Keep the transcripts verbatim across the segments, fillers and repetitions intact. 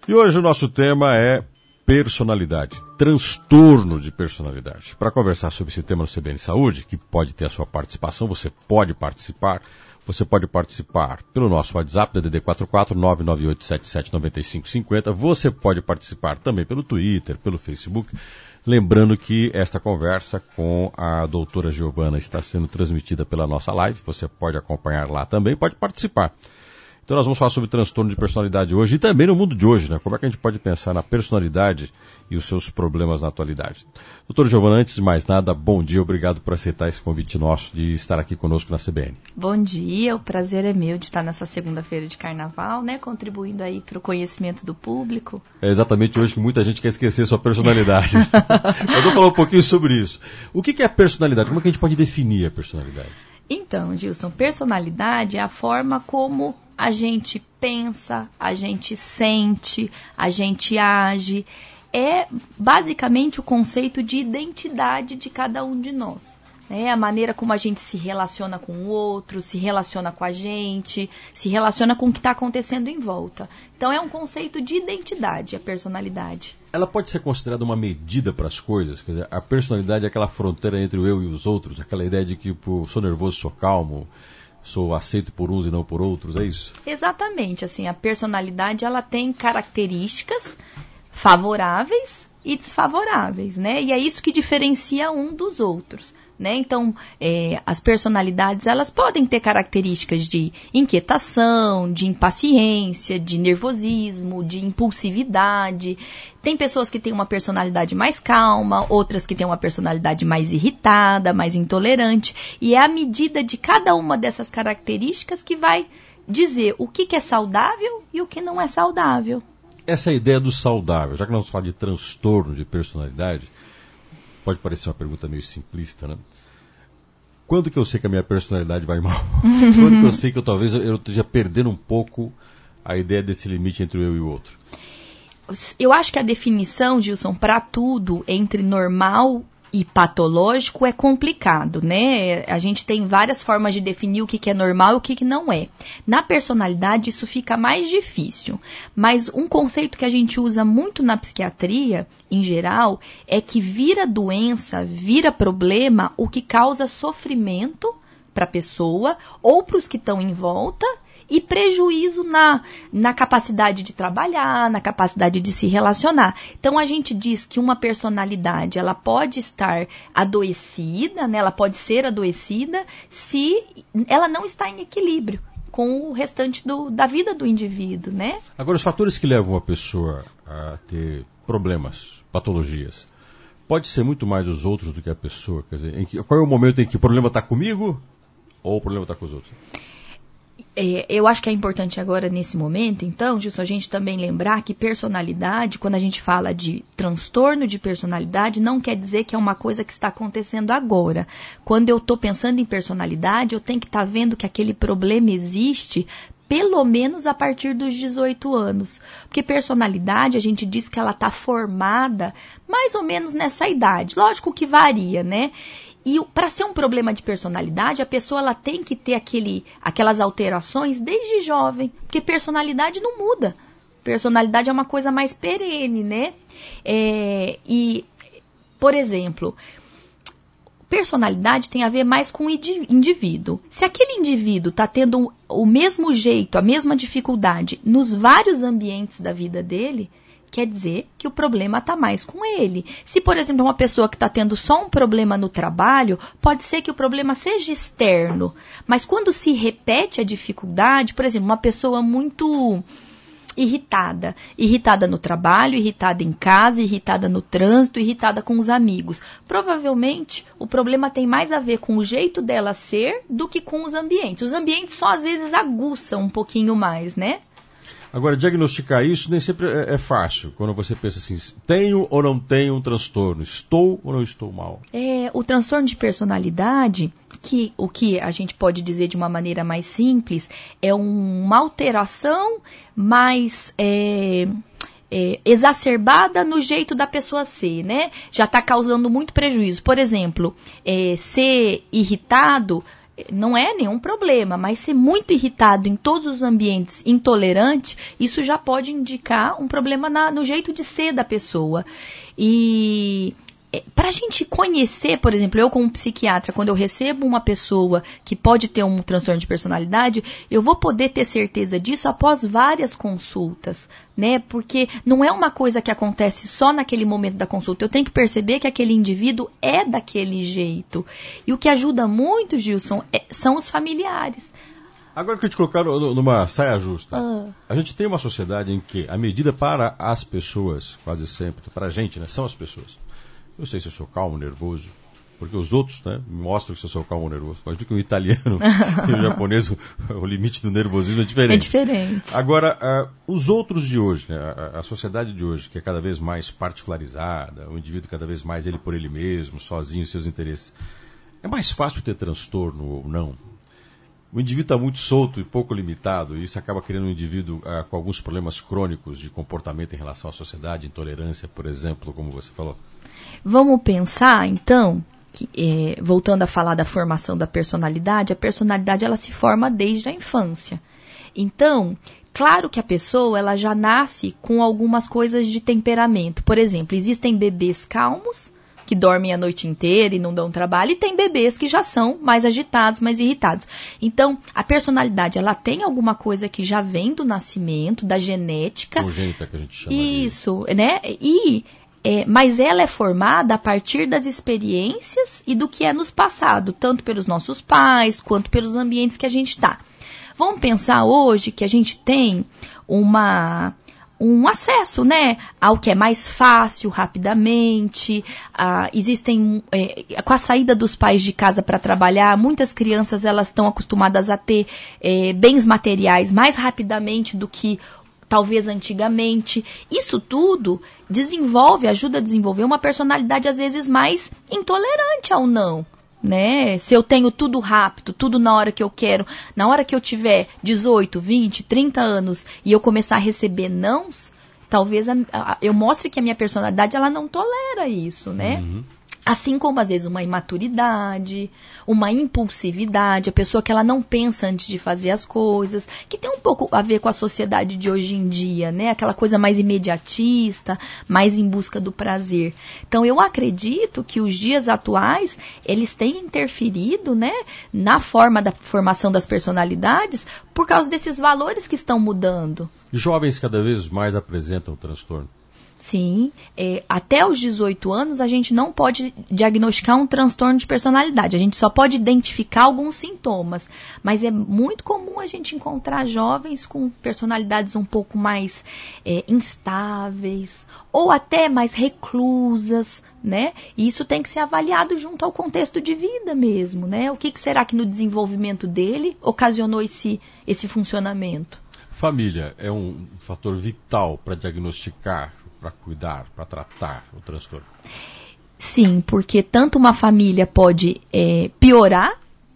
E hoje o nosso tema é personalidade, transtorno de personalidade. Para conversar sobre esse tema no C B N Saúde, que pode ter a sua participação, você pode participar. Você pode participar pelo nosso WhatsApp, D D D quatro quatro nove nove oito sete sete nove cinco cinco zero. Você pode participar também pelo Twitter, pelo Facebook. Lembrando que esta conversa com a doutora Giovana está sendo transmitida pela nossa live. Você pode acompanhar lá também, pode participar. Então nós vamos falar sobre transtorno de personalidade hoje e também no mundo de hoje, né? Como é que a gente pode pensar na personalidade e os seus problemas na atualidade. Doutora Giovana, antes de mais nada, bom dia, obrigado por aceitar esse convite nosso de estar aqui conosco na C B N. Bom dia, o prazer é meu de estar nessa segunda-feira de carnaval, né? Contribuindo aí para o conhecimento do público. É exatamente hoje que muita gente quer esquecer sua personalidade. Eu vou falar um pouquinho sobre isso. O que é a personalidade? Como é que a gente pode definir a personalidade? Então, Gilson, personalidade é a forma como a gente pensa, a gente sente, a gente age. É basicamente o conceito de identidade de cada um de nós. É a maneira como a gente se relaciona com o outro, se relaciona com a gente, se relaciona com o que está acontecendo em volta. Então é um conceito de identidade, a personalidade. Ela pode ser considerada uma medida para as coisas? Quer dizer, a personalidade é aquela fronteira entre o eu e os outros, aquela ideia de que pô, sou nervoso, sou calmo, sou aceito por uns e não por outros, é isso? Exatamente, assim, a personalidade ela tem características favoráveis e desfavoráveis, né? E é isso que diferencia um dos outros. Né? Então, é, as personalidades elas podem ter características de inquietação, de impaciência, de nervosismo, de impulsividade. Tem pessoas que têm uma personalidade mais calma, outras que têm uma personalidade mais irritada, mais intolerante. E é a medida de cada uma dessas características que vai dizer o que, que é saudável e o que não é saudável. Essa ideia do saudável, já que nós falamos de transtorno de personalidade, pode parecer uma pergunta meio simplista, né? Quando que eu sei que a minha personalidade vai mal? Quando que eu sei que eu talvez eu esteja perdendo um pouco a ideia desse limite entre o eu e o outro? Eu acho que a definição, Gilson, para tudo entre normal e patológico é complicado, né? A gente tem várias formas de definir o que, que é normal e o que, que não é. Na personalidade isso fica mais difícil, mas um conceito que a gente usa muito na psiquiatria, em geral, é que vira doença, vira problema o que causa sofrimento para a pessoa ou para os que estão em volta, e prejuízo na, na capacidade de trabalhar, na capacidade de se relacionar. Então, a gente diz que uma personalidade, ela pode estar adoecida, né? Ela pode ser adoecida se ela não está em equilíbrio com o restante do, da vida do indivíduo, né? Agora, os fatores que levam a pessoa a ter problemas, patologias, pode ser muito mais os outros do que a pessoa? Quer dizer, em que, qual é o momento em que o problema está comigo ou o problema está com os outros? É, eu acho que é importante agora, nesse momento, então, Gilson, a gente também lembrar que personalidade, quando a gente fala de transtorno de personalidade, não quer dizer que é uma coisa que está acontecendo agora. Quando eu estou pensando em personalidade, eu tenho que estar tá vendo que aquele problema existe pelo menos a partir dos dezoito anos. Porque personalidade, a gente diz que ela está formada mais ou menos nessa idade. Lógico que varia, né? E para ser um problema de personalidade, a pessoa ela tem que ter aquele, aquelas alterações desde jovem, porque personalidade não muda. Personalidade é uma coisa mais perene, né? É, e, por exemplo, personalidade tem a ver mais com o indivíduo. Se aquele indivíduo está tendo o mesmo jeito, a mesma dificuldade nos vários ambientes da vida dele, quer dizer que o problema está mais com ele. Se, por exemplo, uma pessoa que está tendo só um problema no trabalho, pode ser que o problema seja externo. Mas quando se repete a dificuldade, por exemplo, uma pessoa muito irritada, irritada no trabalho, irritada em casa, irritada no trânsito, irritada com os amigos. Provavelmente, o problema tem mais a ver com o jeito dela ser do que com os ambientes. Os ambientes só às vezes aguçam um pouquinho mais, né? Agora, diagnosticar isso nem sempre é, é fácil. Quando você pensa assim, tenho ou não tenho um transtorno? Estou ou não estou mal? É, o transtorno de personalidade, que o que a gente pode dizer de uma maneira mais simples, é um, uma alteração mais é, é, exacerbada no jeito da pessoa ser, né? Já está causando muito prejuízo. Por exemplo, é, ser irritado não é nenhum problema, mas ser muito irritado em todos os ambientes, intolerante, isso já pode indicar um problema na, no jeito de ser da pessoa. E para a gente conhecer, por exemplo, eu como psiquiatra, quando eu recebo uma pessoa que pode ter um transtorno de personalidade, eu vou poder ter certeza disso após várias consultas, né? Porque não é uma coisa que acontece só naquele momento da consulta. Eu tenho que perceber que aquele indivíduo é daquele jeito. E o que ajuda muito, Gilson, é, são os familiares. Agora que eu te colocar numa saia justa, Ah. a gente tem uma sociedade em que a medida para as pessoas, quase sempre, para a gente, né, são as pessoas. Eu sei se eu sou calmo, nervoso, porque os outros, né, mostram que eu sou calmo, nervoso. Mas do que o italiano e o japonês, o limite do nervosismo é diferente. É diferente. Agora, uh, os outros de hoje, né, a, a sociedade de hoje, que é cada vez mais particularizada, o indivíduo cada vez mais ele por ele mesmo, sozinho, seus interesses, é mais fácil ter transtorno ou não? O indivíduo está muito solto e pouco limitado, e isso acaba criando um indivíduo uh, com alguns problemas crônicos de comportamento em relação à sociedade, intolerância, por exemplo, como você falou. Vamos pensar, então, que, é, voltando a falar da formação da personalidade, a personalidade ela se forma desde a infância. Então, claro que a pessoa ela já nasce com algumas coisas de temperamento. Por exemplo, existem bebês calmos, que dormem a noite inteira e não dão trabalho, e tem bebês que já são mais agitados, mais irritados. Então, a personalidade, ela tem alguma coisa que já vem do nascimento, da genética. Congênita, que a gente chama. Isso, de... né? E... É, mas ela é formada a partir das experiências e do que é nos passado, tanto pelos nossos pais, quanto pelos ambientes que a gente está. Vamos pensar hoje que a gente tem uma, um acesso, né, ao que é mais fácil, rapidamente. Ah, existem, é, com a saída dos pais de casa para trabalhar, muitas crianças elas estão acostumadas a ter é, bens materiais mais rapidamente do que talvez antigamente. Isso tudo desenvolve, ajuda a desenvolver uma personalidade às vezes mais intolerante ao não, né? Se eu tenho tudo rápido, tudo na hora que eu quero, na hora que eu tiver dezoito, vinte, trinta anos e eu começar a receber nãos, talvez a, a, eu mostre que a minha personalidade ela não tolera isso, né? Uhum. Assim como, às vezes, uma imaturidade, uma impulsividade, a pessoa que ela não pensa antes de fazer as coisas, que tem um pouco a ver com a sociedade de hoje em dia, né? Aquela coisa mais imediatista, mais em busca do prazer. Então, eu acredito que os dias atuais, eles têm interferido, né, na forma da formação das personalidades por causa desses valores que estão mudando. Jovens cada vez mais apresentam transtorno. Sim, é, até os dezoito anos a gente não pode diagnosticar um transtorno de personalidade, a gente só pode identificar alguns sintomas, mas é muito comum a gente encontrar jovens com personalidades um pouco mais é, instáveis, ou até mais reclusas, né? E isso tem que ser avaliado junto ao contexto de vida mesmo, né? O que, que será que no desenvolvimento dele ocasionou esse, esse funcionamento? Família é um fator vital para diagnosticar, para cuidar, para tratar o transtorno? Sim, porque tanto uma família pode é, piorar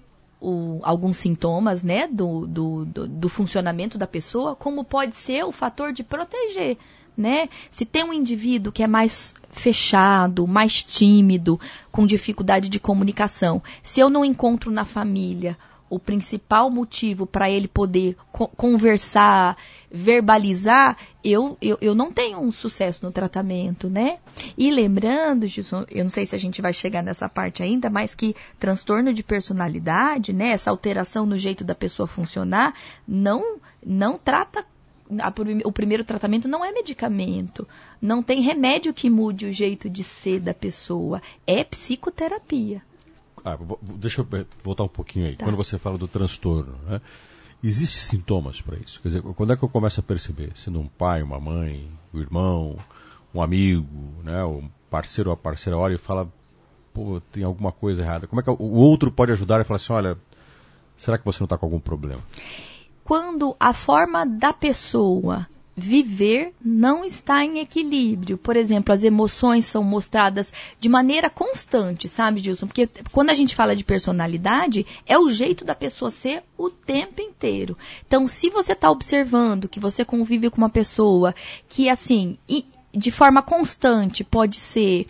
o, alguns sintomas, né, do, do, do, do funcionamento da pessoa, como pode ser o fator de proteger, né? Se tem um indivíduo que é mais fechado, mais tímido, com dificuldade de comunicação, se eu não encontro na família o principal motivo para ele poder co- conversar, verbalizar, eu, eu, eu não tenho um sucesso no tratamento, né? E lembrando, Gilson, eu não sei se a gente vai chegar nessa parte ainda, mas que transtorno de personalidade, né, essa alteração no jeito da pessoa funcionar, não, não trata, a, o primeiro tratamento não é medicamento, não tem remédio que mude o jeito de ser da pessoa, é psicoterapia. Ah, deixa eu voltar um pouquinho aí. Tá. Quando você fala do transtorno, né, existem sintomas para isso? Quer dizer, quando é que eu começo a perceber? Sendo um pai, uma mãe, um irmão, um amigo, né, um parceiro ou a parceira olha e fala, pô, tem alguma coisa errada. Como é que o outro pode ajudar e falar assim, olha, será que você não está com algum problema? Quando a forma da pessoa viver não está em equilíbrio. Por exemplo, as emoções são mostradas de maneira constante, sabe, Gilson? Porque quando a gente fala de personalidade, é o jeito da pessoa ser o tempo inteiro. Então, se você está observando que você convive com uma pessoa que, assim, de forma constante, pode ser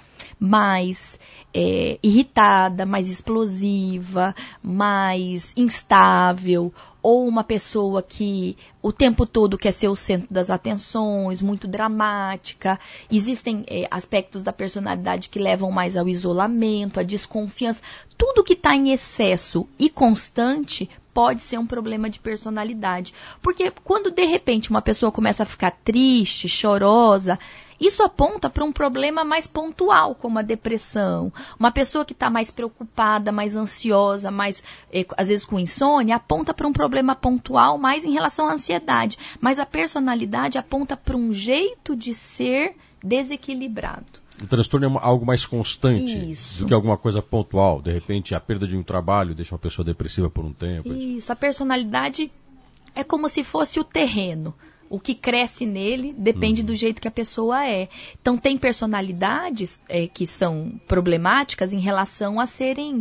mais é, irritada, mais explosiva, mais instável, ou uma pessoa que o tempo todo quer ser o centro das atenções, muito dramática. Existem é, aspectos da personalidade que levam mais ao isolamento, à desconfiança. Tudo que está em excesso e constante pode ser um problema de personalidade. Porque quando, de repente, uma pessoa começa a ficar triste, chorosa, isso aponta para um problema mais pontual, como a depressão. Uma pessoa que está mais preocupada, mais ansiosa, mais, eh, às vezes com insônia, aponta para um problema pontual mais em relação à ansiedade. Mas a personalidade aponta para um jeito de ser desequilibrado. O transtorno é algo mais constante Isso. do que alguma coisa pontual. De repente, a perda de um trabalho deixa uma pessoa depressiva por um tempo. Isso, a personalidade é como se fosse o terreno. O que cresce nele depende uhum. do jeito que a pessoa é. Então, tem personalidades é, que são problemáticas em relação a serem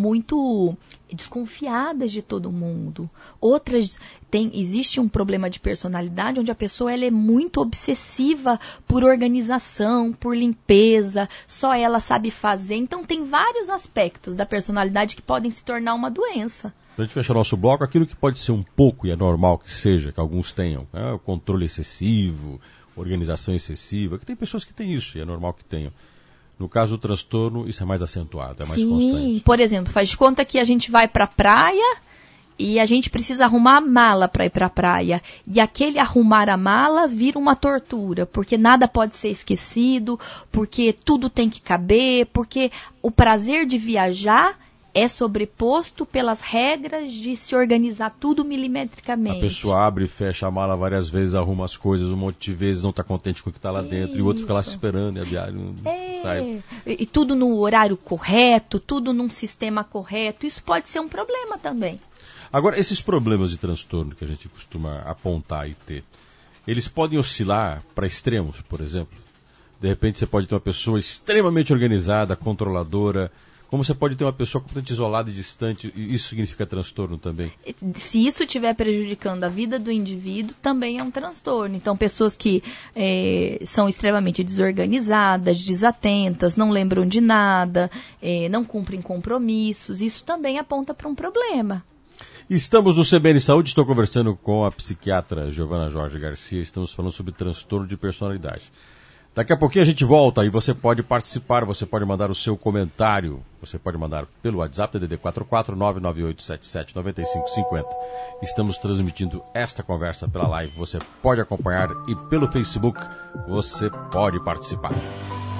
muito desconfiadas de todo mundo. Outras, tem, existe um problema de personalidade onde a pessoa ela é muito obsessiva por organização, por limpeza, só ela sabe fazer. Então, tem vários aspectos da personalidade que podem se tornar uma doença. Para a gente fechar nosso bloco, aquilo que pode ser um pouco, e é normal que seja, que alguns tenham, né? O controle excessivo, organização excessiva, que tem pessoas que têm isso, e é normal que tenham. No caso do transtorno, isso é mais acentuado, é mais Sim, constante. Sim, por exemplo, faz de conta que a gente vai para a praia e a gente precisa arrumar a mala para ir para a praia. E aquele arrumar a mala vira uma tortura, porque nada pode ser esquecido, porque tudo tem que caber, porque o prazer de viajar é sobreposto pelas regras de se organizar tudo milimetricamente. A pessoa abre e fecha a mala várias vezes, arruma as coisas um monte de vezes, não está contente com o que está lá Isso. dentro, e o outro fica lá esperando e a viagem não é. sai. E, e tudo no horário correto, tudo num sistema correto, isso pode ser um problema também. Agora, esses problemas de transtorno que a gente costuma apontar e ter, eles podem oscilar para extremos, por exemplo? De repente você pode ter uma pessoa extremamente organizada, controladora, como você pode ter uma pessoa completamente isolada e distante, e isso significa transtorno também? Se isso estiver prejudicando a vida do indivíduo, também é um transtorno. Então, pessoas que é, são extremamente desorganizadas, desatentas, não lembram de nada, é, não cumprem compromissos, isso também aponta para um problema. Estamos no C B N Saúde, estou conversando com a psiquiatra Giovana Jorge Garcia, estamos falando sobre transtorno de personalidade. Daqui a pouquinho a gente volta e você pode participar, você pode mandar o seu comentário, você pode mandar pelo WhatsApp, D D D quatro quatro nove nove oito sete sete nove cinco cinco zero. Estamos transmitindo esta conversa pela live, você pode acompanhar e pelo Facebook você pode participar.